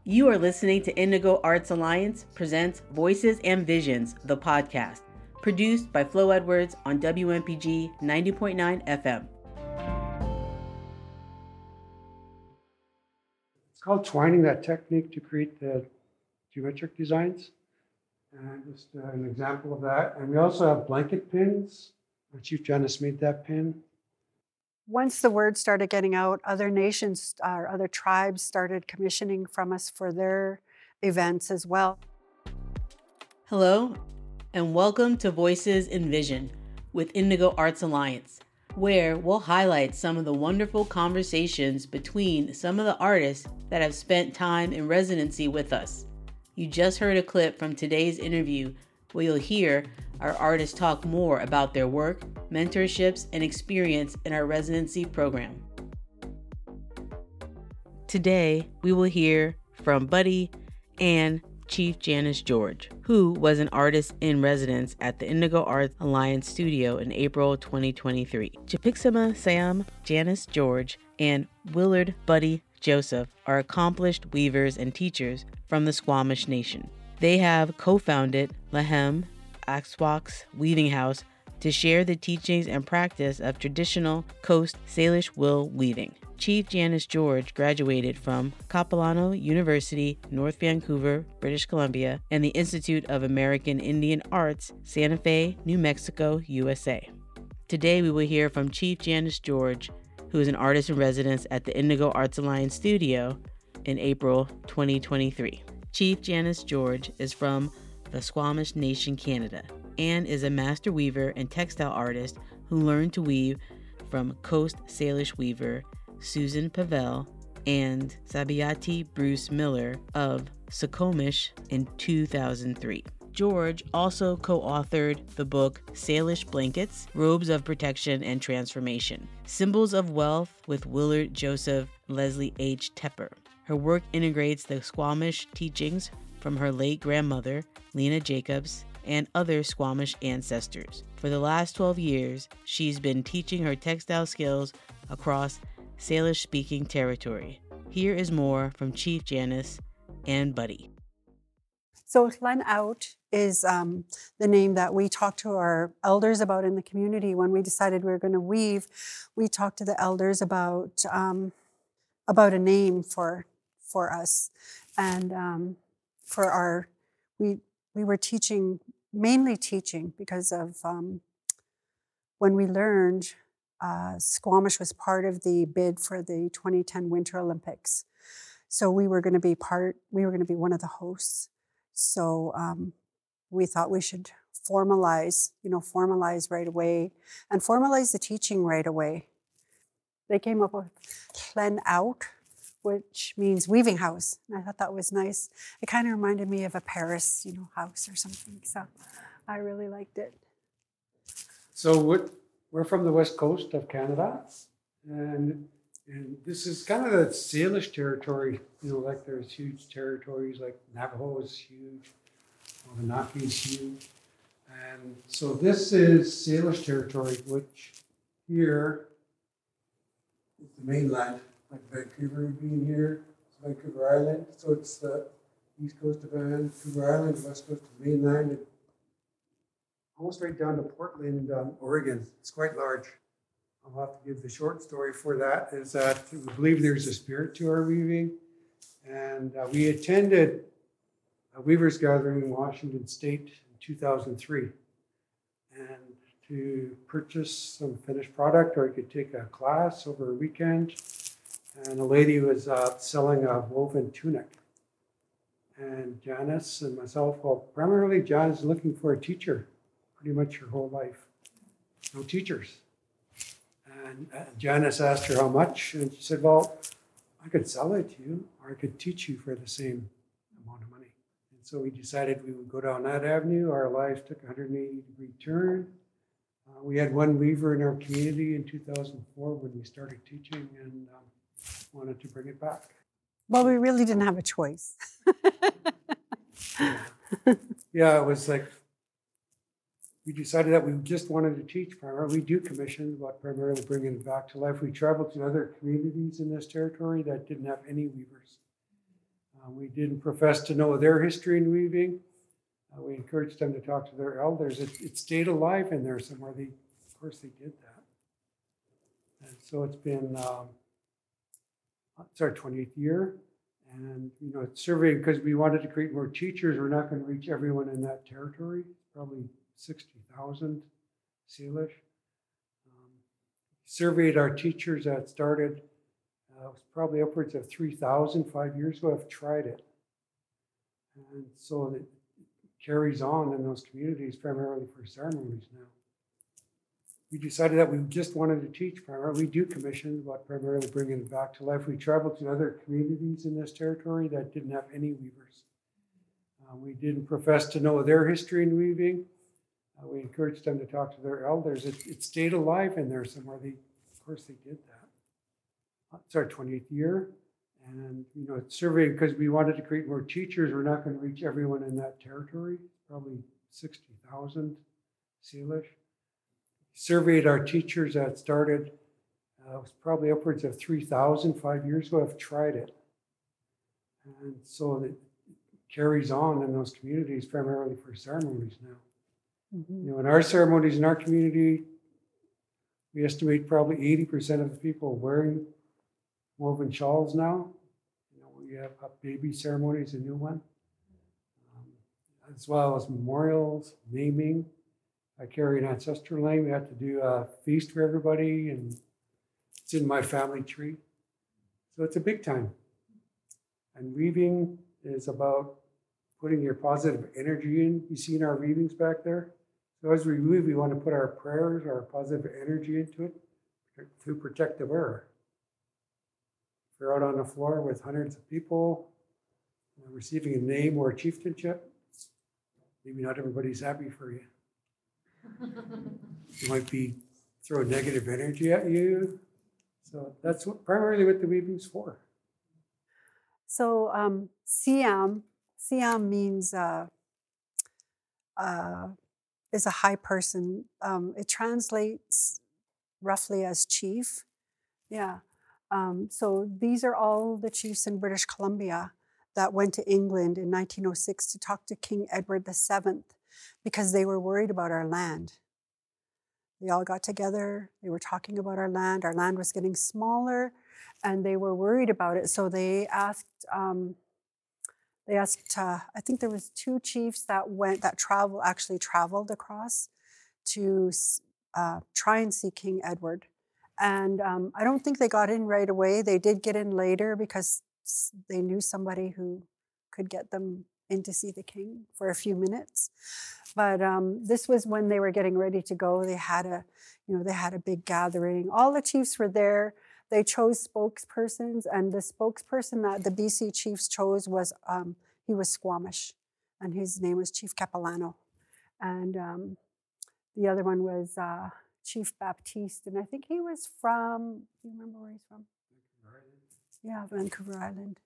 You are listening to Indigo Arts Alliance presents Voices and Visions, the podcast, produced by Flo Edwards on WMPG 90.9 FM. It's called twining, that technique to create the geometric designs. And just an example of that. And we also have blanket pins. Chief Janice made that pin. Once the word started getting out, other nations, other tribes started commissioning from us for their events as well. Hello, and welcome to Voices in Vision with Indigo Arts Alliance, where we'll highlight some of the wonderful conversations between some of the artists that have spent time in residency with us. You just heard a clip from today's interview where you'll hear our artists talk more about their work, mentorships, and experience in our residency program. Today, we will hear from Buddy and Chief Janice George, who was an artist in residence at the Indigo Arts Alliance studio in April 2023. Chipixima Sam Janice George and Willard Buddy Joseph are accomplished weavers and teachers from the Squamish Nation. They have co-founded Lahem Axwaks Weaving House to share the teachings and practice of traditional Coast Salish wool weaving. Chief Janice George graduated from Capilano University, North Vancouver, British Columbia, and the Institute of American Indian Arts, Santa Fe, New Mexico, USA. Today we will hear from Chief Janice George, who is an artist in residence at the Indigo Arts Alliance studio in April 2023. Chief Janice George is from the Squamish Nation, Canada, and is a master weaver and textile artist who learned to weave from Coast Salish weaver Susan Pavel and Sabiati Bruce Miller of Suquamish in 2003. George also co-authored the book Salish Blankets, Robes of Protection and Transformation, Symbols of Wealth with Willard Joseph Leslie H. Tepper. Her work integrates the Squamish teachings from her late grandmother, Lena Jacobs, and other Squamish ancestors. For the last 12 years, she's been teaching her textile skills across Salish-speaking territory. Here is more from Chief Janice and Buddy. So Len Out is the name that we talked to our elders about in the community. When we decided we were going to weave, we talked to the elders about a name for us. And for our, we were mainly teaching because of when we learned Squamish was part of the bid for the 2010 Winter Olympics. So we were going to be one of the hosts. So we thought we should formalize right away and formalize the teaching right away. They came up with Len Out, which means weaving house. And I thought that was nice. It kind of reminded me of a Paris, house or something. So I really liked it. So we're from the west coast of Canada, and this is kind of the Salish territory. Like there's huge territories, like Navajo is huge, Abenaki is huge. And so this is Salish territory, which here is the mainland. Like Vancouver being here, it's Vancouver Island. So it's the east coast of Vancouver Island, west coast of mainland, and almost right down to Portland, Oregon. It's quite large. I'll have to give the short story for that, is that we believe there's a spirit to our weaving. And we attended a weavers gathering in Washington State in 2003. And to purchase some finished product, or you could take a class over a weekend. And a lady was selling a woven tunic. And Janice and myself, primarily Janice is looking for a teacher pretty much her whole life. No teachers. And Janice asked her how much, and she said, well, I could sell it to you, or I could teach you for the same amount of money. And so we decided we would go down that avenue. Our lives took a 180-degree turn. We had one weaver in our community in 2004 when we started teaching, and wanted to bring it back. Well, we really didn't have a choice. Yeah, it was like, we decided that we just wanted to teach primarily. We do commissions, but primarily bringing it back to life. We traveled to other communities in this territory that didn't have any weavers. We didn't profess to know their history in weaving. We encouraged them to talk to their elders. It stayed alive in there somewhere. Of course, they did that. And so it's been, it's our 20th year. And, it's surveying because we wanted to create more teachers. We're not going to reach everyone in that territory. Probably 60,000 Salish. Surveyed our teachers that started, it was probably upwards of 3,000 5 years ago have tried it. And so it carries on in those communities primarily for ceremonies now. We decided that we just wanted to teach primarily. We do commissions, but primarily bringing it back to life. We traveled to other communities in this territory that didn't have any weavers. We didn't profess to know their history in weaving. We encouraged them to talk to their elders. It stayed alive in there somewhere. Of course, they did that. It's our 20th year. And, it's surveying because we wanted to create more teachers. We're not going to reach everyone in that territory. Probably 60,000 Salish. Surveyed our teachers that started, it was probably upwards of 3,000 5 years ago have tried it. And so it carries on in those communities primarily for ceremonies now. In our ceremonies in our community, we estimate probably 80% of the people wearing woven shawls now. We have baby ceremonies, a new one, as well as memorials, naming. I carry an ancestral name. We have to do a feast for everybody, and it's in my family tree. So it's a big time. And weaving is about putting your positive energy in. You see in our weavings back there? So as we weave, we want to put our prayers, our positive energy into it to protect the wearer. If you're out on the floor with hundreds of people receiving a name or a chieftainship, maybe not everybody's happy for you. You might be throwing negative energy at you. So that's primarily what the weaving's for. So Siam means is a high person. It translates roughly as chief. Yeah. So these are all the chiefs in British Columbia that went to England in 1906 to talk to King Edward VII because they were worried about our land. They all got together. They were talking about our land. Our land was getting smaller, and they were worried about it. So they asked. I think there was 2 chiefs that actually traveled across to try and see King Edward. And I don't think they got in right away. They did get in later because they knew somebody who could get them in to see the king for a few minutes. But this was when they were getting ready to go. They had a big gathering. All the chiefs were there. They chose spokespersons, and the spokesperson that the BC chiefs chose was he was Squamish, and his name was Chief Capilano, and the other one was Chief Baptiste, and I think he was from. Do you remember where he's from? Vancouver Island. Yeah, Vancouver Island.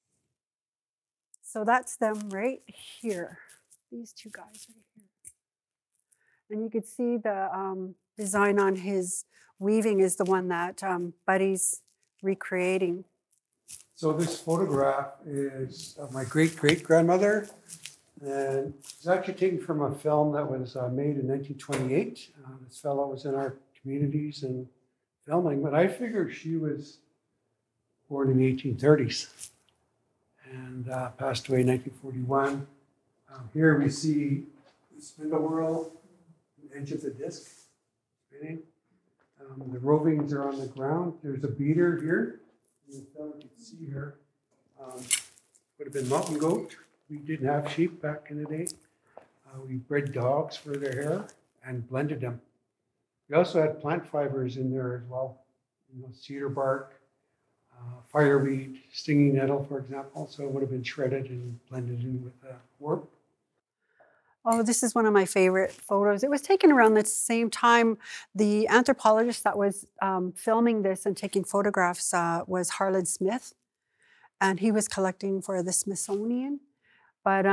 So that's them right here. These 2 guys right here, and you could see the design on his weaving is the one that Buddy's recreating. So this photograph is of my great-great-grandmother, and it's actually taken from a film that was made in 1928. This fellow was in our communities and filming, but I figured she was born in the 1830s and passed away in 1941. Here we see the spindle whorl, the edge of the disc spinning. The rovings are on the ground. There's a beater here. You can see her. Would have been mountain goat. We didn't have sheep back in the day. We bred dogs for their hair and blended them. We also had plant fibers in there as well. Cedar bark, fireweed, stinging nettle, for example. So it would have been shredded and blended in with warp. Oh, this is one of my favorite photos. It was taken around the same time. The anthropologist that was filming this and taking photographs was Harlan Smith, and he was collecting for the Smithsonian. But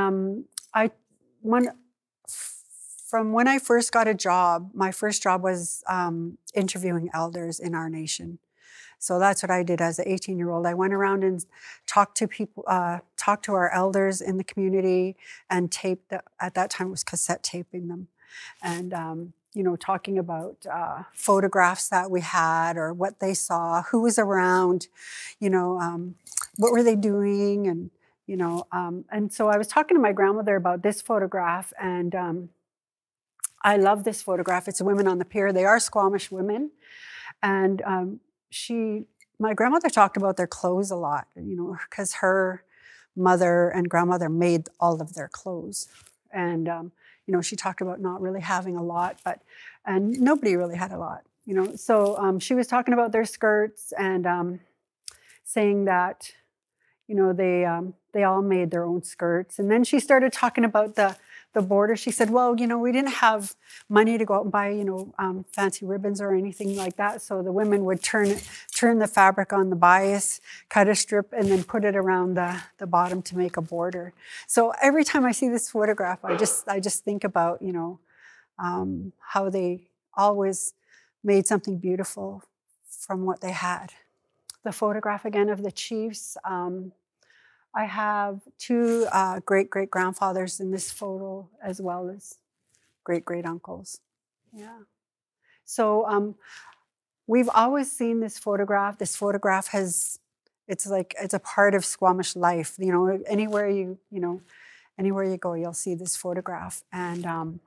from when I first got a job, my first job was interviewing elders in our nation. So that's what I did as an 18-year-old. I went around and talked to people, talked to our elders in the community, and taped. At that time, it was cassette taping them, and talking about photographs that we had or what they saw, who was around, what were they doing, and so I was talking to my grandmother about this photograph, and I love this photograph. It's women on the pier. They are Squamish women, and my grandmother talked about their clothes a lot, because her mother and grandmother made all of their clothes. And, she talked about not really having a lot, and nobody really had a lot, So she was talking about their skirts and saying that, they all made their own skirts. And then she started talking about the border. She said, well, we didn't have money to go out and buy, fancy ribbons or anything like that. So the women would turn the fabric on the bias, cut a strip, and then put it around the bottom to make a border. So every time I see this photograph, I just think about, how they always made something beautiful from what they had. The photograph again of the chiefs. I have two great-great-grandfathers in this photo, as well as great-great-uncles. Yeah. So we've always seen this photograph. This photograph it's a part of Squamish life. Anywhere you go, you'll see this photograph. And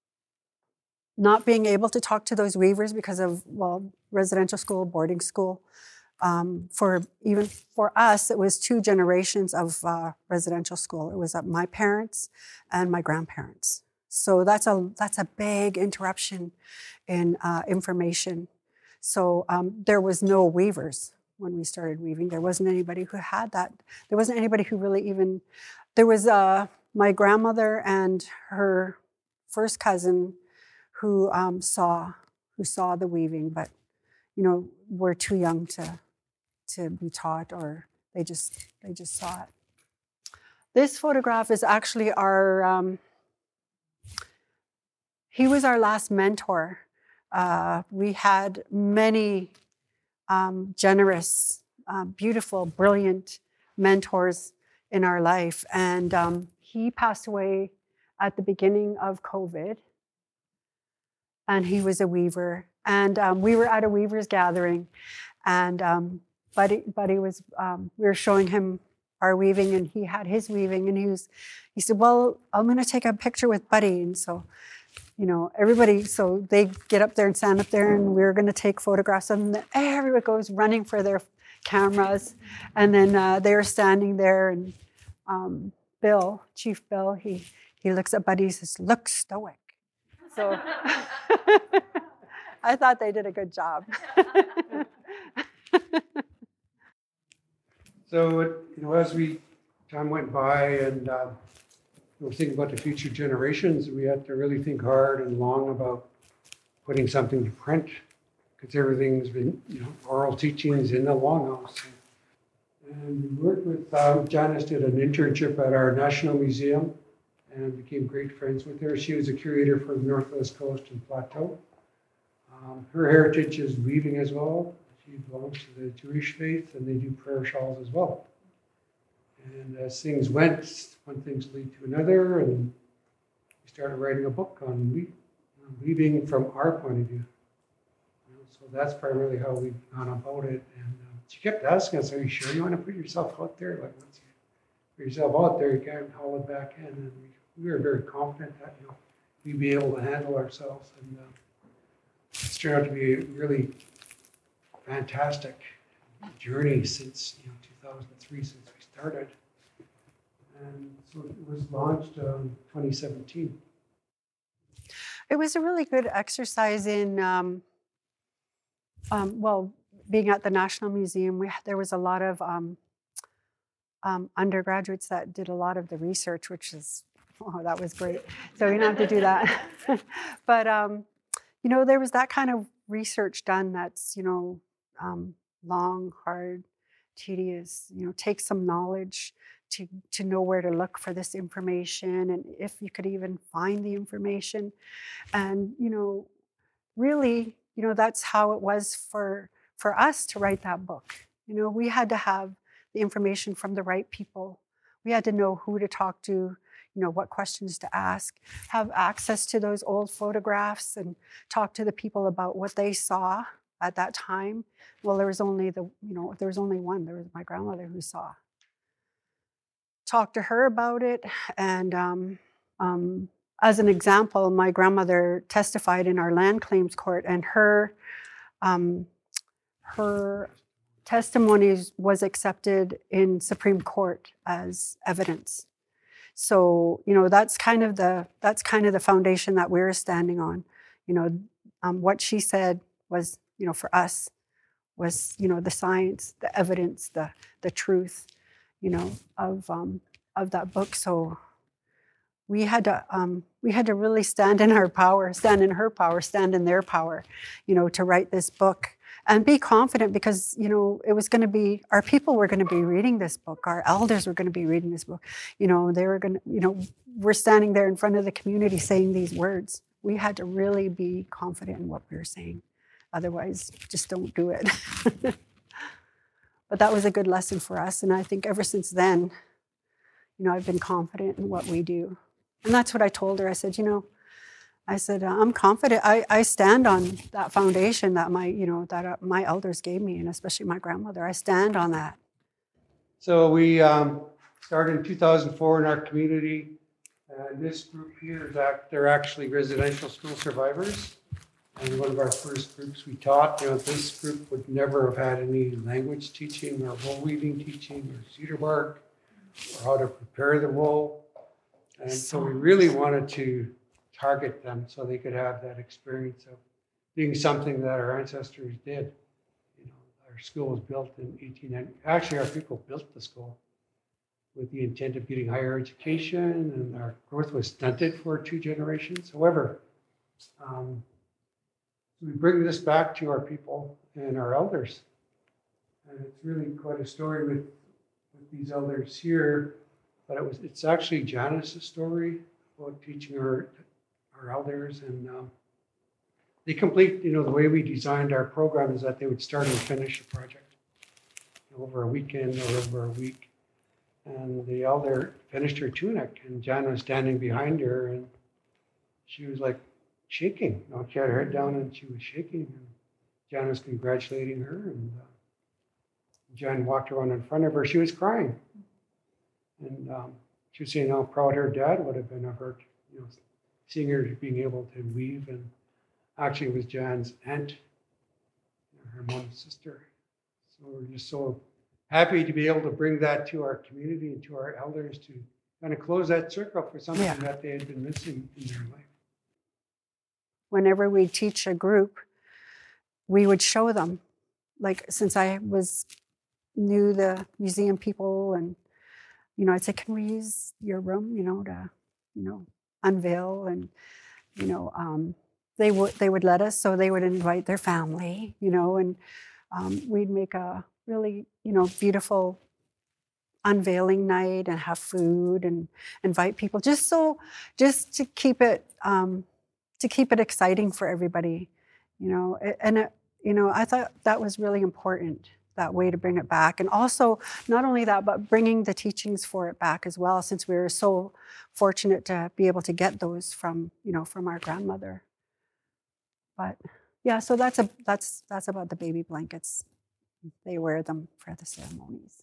not being able to talk to those weavers because of, residential school, boarding school, for us, it was 2 generations of residential school. It was my parents and my grandparents. So that's a big interruption in information. So there was no weavers when we started weaving. There wasn't anybody who had that. There wasn't anybody who really even. There was my grandmother and her first cousin who saw the weaving, but were too young to be taught, or they just saw it. This photograph is actually he was our last mentor. We had many generous, beautiful, brilliant mentors in our life, and he passed away at the beginning of COVID, and he was a weaver, and we were at a weavers gathering, and Buddy was, we were showing him our weaving, and he had his weaving, and he said, well, I'm going to take a picture with Buddy. And so, everybody, so they get up there and stand up there, and we're going to take photographs of them. Everyone goes running for their cameras. And then they were standing there, and Chief Bill, he looks at Buddy and says, look stoic. So I thought they did a good job. So, as time went by and we were thinking about the future generations, we had to really think hard and long about putting something to print, because everything's been, oral teachings in the Longhouse. And we worked with, Janice did an internship at our National Museum and became great friends with her. She was a curator for the Northwest Coast and Plateau. Her heritage is weaving as well. She belongs to the Jewish faith, and they do prayer shawls as well. And as things went, one thing lead to another, and we started writing a book on weaving from our point of view. So that's primarily how we've gone about it. And she kept asking us, are you sure you want to put yourself out there? Like, once you put yourself out there, you can't haul it back in. And we were very confident that we'd be able to handle ourselves. And it's turned out to be a really fantastic journey since 2003, since we started, and so it was launched in 2017. It was a really good exercise in, being at the National Museum. There was a lot of undergraduates that did a lot of the research, which is, that was great. So you don't have to do that, but there was that kind of research done that's long, hard, tedious, take some knowledge to know where to look for this information, and if you could even find the information. And, really, that's how it was for for us to write that book. You know, we had to have the information from the right people. We had to know who to talk to, you know, what questions to ask, have access to those old photographs and talk to the people about what they saw at that time. Well, there was only one. There was my grandmother who saw. Talk to her about it. And as an example, my grandmother testified in our land claims court, and her testimonies was accepted in Supreme Court as evidence. So, you know, that's kind of the foundation that we're standing on. You know, what she said was, you know, for us was, you know, the science, the evidence, the truth, you know, of that book. So we had to really stand in our power, stand in her power, stand in their power, you know, to write this book and be confident, because, you know, it was going to be, our people were going to be reading this book, our elders were going to be reading this book, you know, they were going to, you know, we're standing there in front of the community saying these words. We had to really be confident in what we were saying. Otherwise, just don't do it. But that was a good lesson for us. And I think ever since then, you know, I've been confident in what we do. And that's what I told her. I said, you know, I'm confident. I stand on that foundation that my elders gave me, and especially my grandmother. I stand on that. So we started in 2004 in our community. This group here, they're actually residential school survivors. And one of our first groups we taught, you know, this group would never have had any language teaching or wool weaving teaching or cedar bark or how to prepare the wool. And so we really wanted to target them so they could have that experience of being something that our ancestors did. You know, our school was built in 1890. Actually, our people built the school with the intent of getting higher education, and our growth was stunted for 2 generations. However, we bring this back to our people and our elders. And it's really quite a story with these elders here, but it's actually Janice's story about teaching our elders. And they complete, you know, the way we designed our program is that they would start and finish a project over a weekend or over a week. And the elder finished her tunic, and Jan was standing behind her, and she was like shaking. You know, she had her head down and she was shaking. And Jan was congratulating her, and Jan walked around in front of her. She was crying, and she was saying how proud her dad would have been of her, you know, seeing her being able to weave. And actually, it was Jan's aunt, her mom's sister. So we're just so happy to be able to bring that to our community and to our elders to kind of close that circle for something that they had been missing in their life. Whenever we teach a group, we would show them, like, since I knew the museum people, and, you know, I'd say, can we use your room, you know, to, you know, unveil, and, you know, they would let us, so they would invite their family, you know, and we'd make a really, you know, beautiful unveiling night and have food and invite people, just to keep it exciting for everybody, you know. And you know, I thought that was really important, that way to bring it back. And also, not only that, but bringing the teachings for it back as well, since we were so fortunate to be able to get those from, you know, from our grandmother. But yeah, so that's about the baby blankets. They wear them for the ceremonies.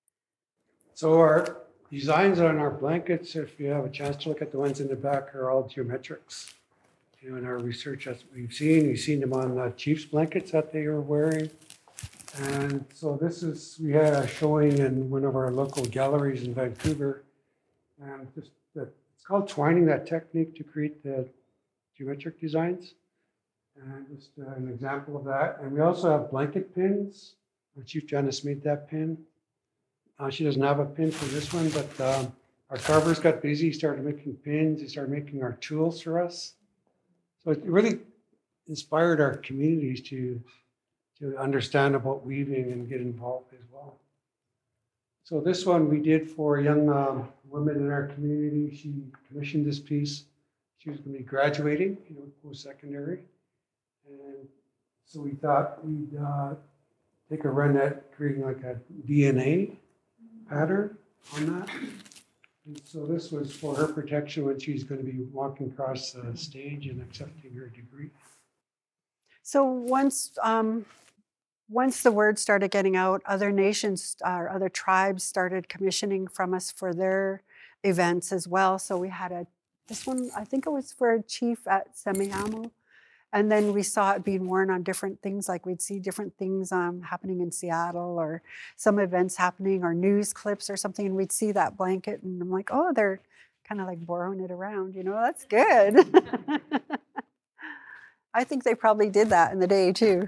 So our designs on our blankets, if you have a chance to look at the ones in the back, are all geometrics. You know, in our research, as we've seen them on the Chiefs blankets that they were wearing. And so we had a showing in one of our local galleries in Vancouver. And it's called twining, that technique to create the geometric designs. And just an example of that. And we also have blanket pins. Chief Janice made that pin. She doesn't have a pin for this one, but our carvers got busy. He started making pins. He started making our tools for us. So it really inspired our communities to understand about weaving and get involved as well. So this one we did for young women in our community. She commissioned this piece. She was going to be graduating, you know, post-secondary. And so we thought we'd they could run that, creating like a DNA pattern on that. And so this was for her protection when she's going to be walking across the stage and accepting her degree. So once the word started getting out, other nations or other tribes started commissioning from us for their events as well. So we had this one, I think it was for a chief at Semiahmoo. And then we saw it being worn on different things, like we'd see different things happening in Seattle or some events happening or news clips or something. And we'd see that blanket and I'm like, oh, they're kind of like borrowing it around, that's good. I think they probably did that in the day too.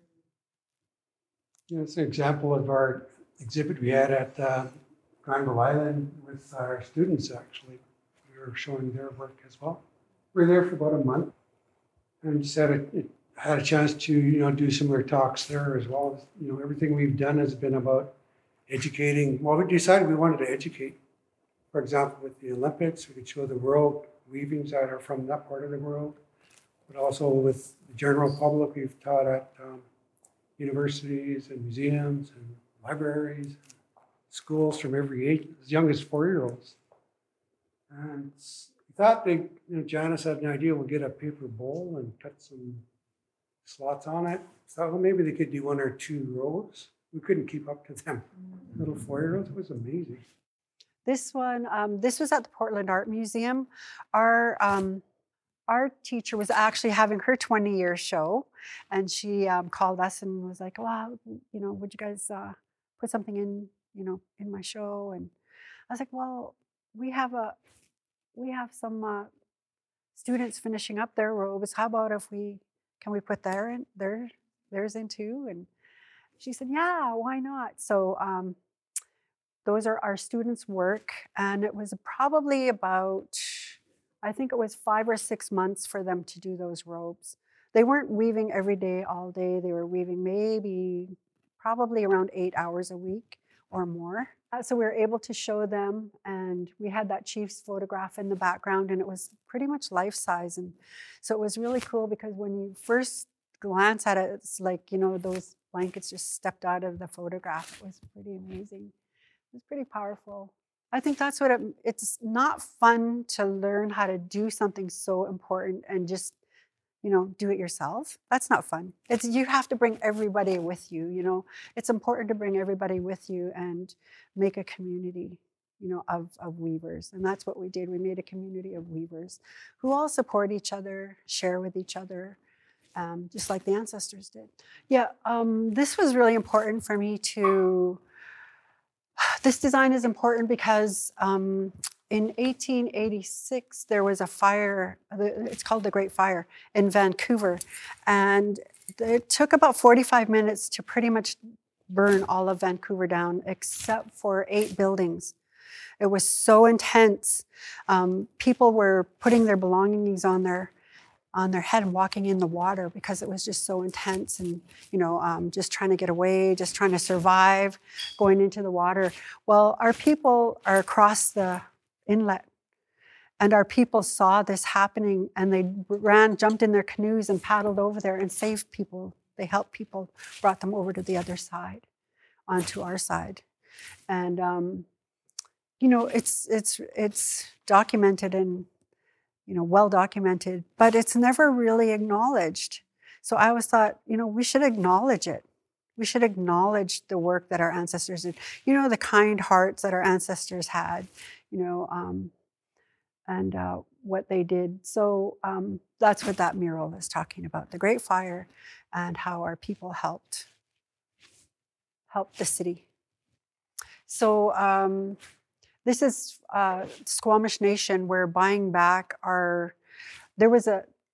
Yeah, it's an example of our exhibit we had at Granville Island with our students, actually. We were showing their work as well. We were there for about a month and just had a chance to, do similar talks there as well. Everything we've done has been about educating. Well, we decided we wanted to educate. For example, with the Olympics, we could show the world weavings that are from that part of the world. But also with the general public, we've taught at universities and museums and libraries, schools from every age, as young as 4-year-olds. And we thought Janice had an idea, we'll get a paper bowl and cut some slots on it. Thought, well, maybe they could do 1 or 2 rows. We couldn't keep up to them. Little 4-year-olds, it was amazing. This one, this was at the Portland Art Museum. Our teacher was actually having her 20-year show, and she called us and was like, "Well, would you guys put something in my show?" And I was like, "Well, we have some students finishing up their robes. How about if can we put theirs in too?" And she said, "Yeah, why not?" So those are our students' work, and it was probably about, I think it was 5 or 6 months for them to do those robes. They weren't weaving every day, all day. They were weaving probably around 8 hours a week or more. So we were able to show them, and we had that chief's photograph in the background, and it was pretty much life-size. And so it was really cool because when you first glance at it, it's like, those blankets just stepped out of the photograph. It was pretty amazing. It was pretty powerful. I think that's what it's not fun to learn how to do something so important and just, do it yourself. That's not fun. You have to bring everybody with you, It's important to bring everybody with you and make a community, of weavers. And that's what we did. We made a community of weavers who all support each other, share with each other, just like the ancestors did. Yeah, this was really important for me to... This design is important because in 1886, there was a fire, it's called the Great Fire, in Vancouver. And it took about 45 minutes to pretty much burn all of Vancouver down, except for 8 buildings. It was so intense. People were putting their belongings on their head and walking in the water because it was just so intense and, just trying to get away, just trying to survive, going into the water. Well, our people are across the inlet, and our people saw this happening, and they jumped in their canoes and paddled over there and saved people. They helped people, brought them over to the other side, onto our side. And, it's documented and well documented, but it's never really acknowledged. So I always thought, we should acknowledge it. We should acknowledge the work that our ancestors did. The kind hearts that our ancestors had, and what they did. So that's what that mural is talking about, the Great Fire and how our people helped the city. So this is Squamish Nation. We're buying back there was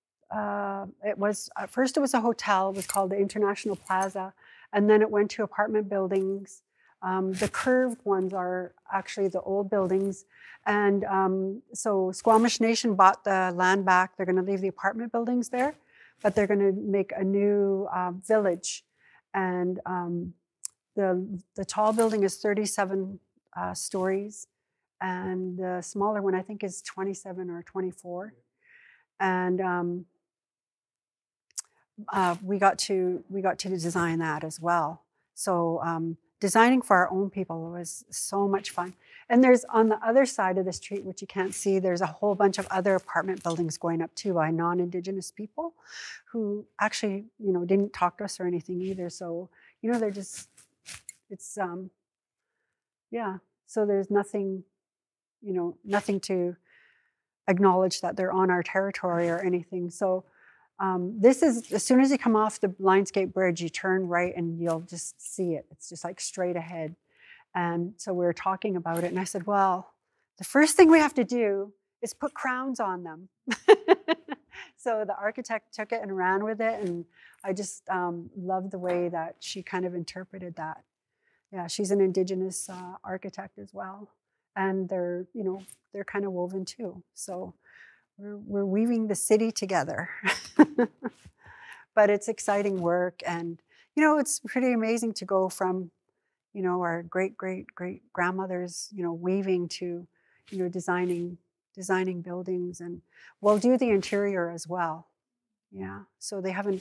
at first it was a hotel. It was called the International Plaza. And then it went to apartment buildings. The curved ones are actually the old buildings. And so Squamish Nation bought the land back. They're going to leave the apartment buildings there, but they're going to make a new village. And the tall building is 37 stories. And the smaller one, I think, is 27 or 24. And we got to design that as well. So designing for our own people was so much fun. And there's on the other side of the street, which you can't see, there's a whole bunch of other apartment buildings going up too by non-Indigenous people who actually, didn't talk to us or anything either. So, they're just, it's, yeah. So there's nothing, nothing to acknowledge that they're on our territory or anything. So this is, as soon as you come off the Lionsgate Bridge, you turn right and you'll just see it. It's just like straight ahead. And so we were talking about it, and I said, well, the first thing we have to do is put crowns on them. So the architect took it and ran with it, and I just love the way that she kind of interpreted that. Yeah, she's an Indigenous architect as well, and they're kind of woven too. So we're weaving the city together. But it's exciting work, and it's pretty amazing to go from our great grandmothers weaving to designing buildings, and we'll do the interior as well. Yeah, so they haven't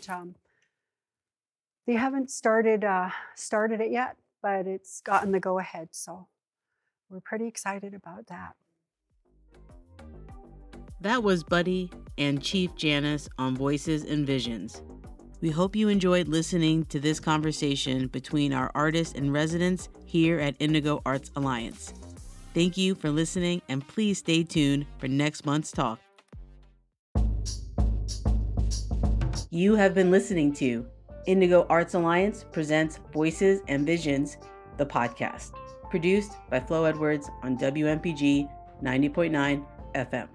started it yet, but it's gotten the go ahead, so we're pretty excited about that. That was Buddy and Chief Janice on Voices and Visions. We hope you enjoyed listening to this conversation between our artists in residence here at Indigo Arts Alliance. Thank you for listening, and please stay tuned for next month's talk. You have been listening to Indigo Arts Alliance presents Voices and Visions, the podcast, produced by Flo Edwards on WMPG 90.9 FM.